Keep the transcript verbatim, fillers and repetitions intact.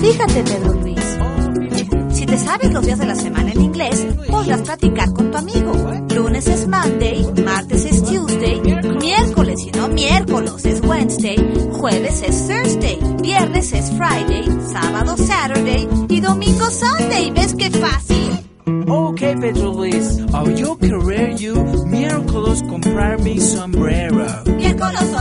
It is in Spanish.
Fíjate, Pedro Luis. Si te sabes los días de la semana en inglés, podrás platicar con tu amigo. Lunes es Monday, martes es Tuesday, miércoles y no miércoles es Wednesday, jueves es Thursday, viernes es Friday, sábado Saturday y domingo Sunday. ¿Ves qué fácil? Okay, Pedro Luis. Oh, yo querer you miércoles comprar mi sombrero. Miércoles